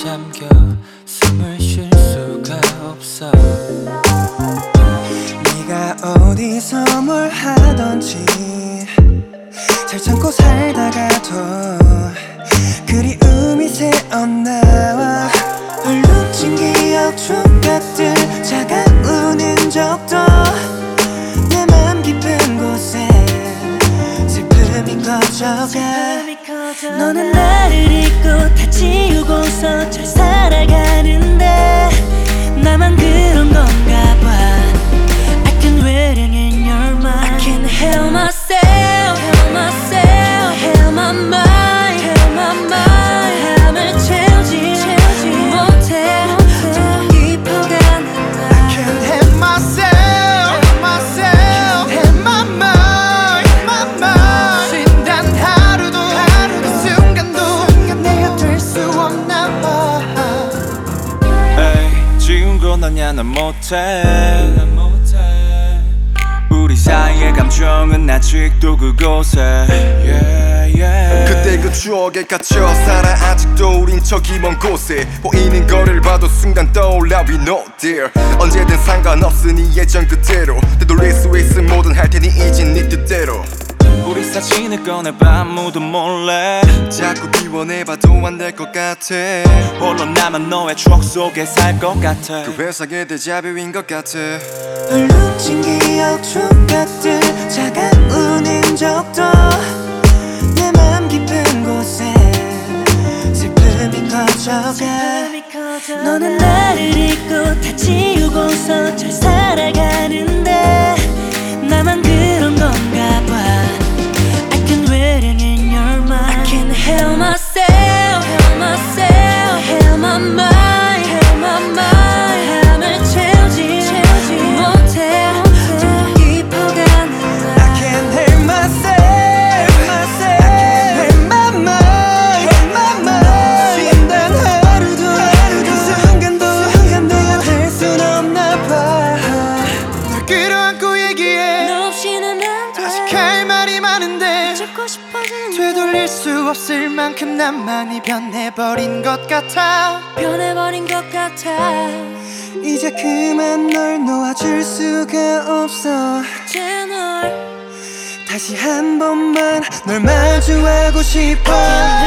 잠겨 숨을 쉴 수가 없어. 네가 어디서 뭘 하던지 잘 참고 살다가도 그리움이 새어나와 얼룩진 기억 조각들 차가우는 적도 내 맘 깊은 곳에 슬픔이 커져가. 너는 나를 잊고 다 지우고서 잘 살아가는데 나만 그런 건가 봐. I can waiting in your mind. I can't help myself, help myself, help my mind, help my mind. 잠을 채우지 못해 더 깊어가는 나. I can't help myself, help myself, help my mind, my mind. 쉰단 하루도 이 순간도 내가 될 수 없나 봐. 에이, 지운 건 아냐 난 못해. 우리 사이의 감정은 아직도 그곳에 그때 그 추억에 갇혀 살아 아직도 우린 저기 먼 곳에 보이는 거리를 봐도 순간 떠올라 We know dear. 언제든 상관없으니 예전 그대로 되돌릴 수 있음 뭐든 할 테니 이젠 네 뜻대로. 우리 사진을 꺼내봐 아무도 몰래. 자꾸 비워내봐도 안 될 것 같아. 홀로 남은 너의 추억 속에 살 것 같아. 그 회상의 데자뷰인 것 같아. 얼룩진 기억 조각들 차가우는 적도 내 맘 깊은 곳에 슬픔이 커져가. 너는 나를 잊고 다 지우고서 잘 살아가는데 나만 그런 건가 봐. I can waiting in your mind. I can't help myself, help myself, help my mind, help my mind. 잠을 채우지 못해 더 깊어가는 나. I can't help myself, myself. I can't help my mind, help my mind. 쉰단 하루도 이 순간도 내가 될 순 없나 봐. 널 끌어안고 얘기해. 너 없이는 안 돼. 아직 할 말이 많은데 듣고 싶어지는 되돌릴 수 없을 만큼 난 많이 변해버린 것 같아. 변해버린 것 같아. 이제 그만 널 놓아줄 수가 없어. 이제 널 다시 한 번만 널 마주하고 싶어.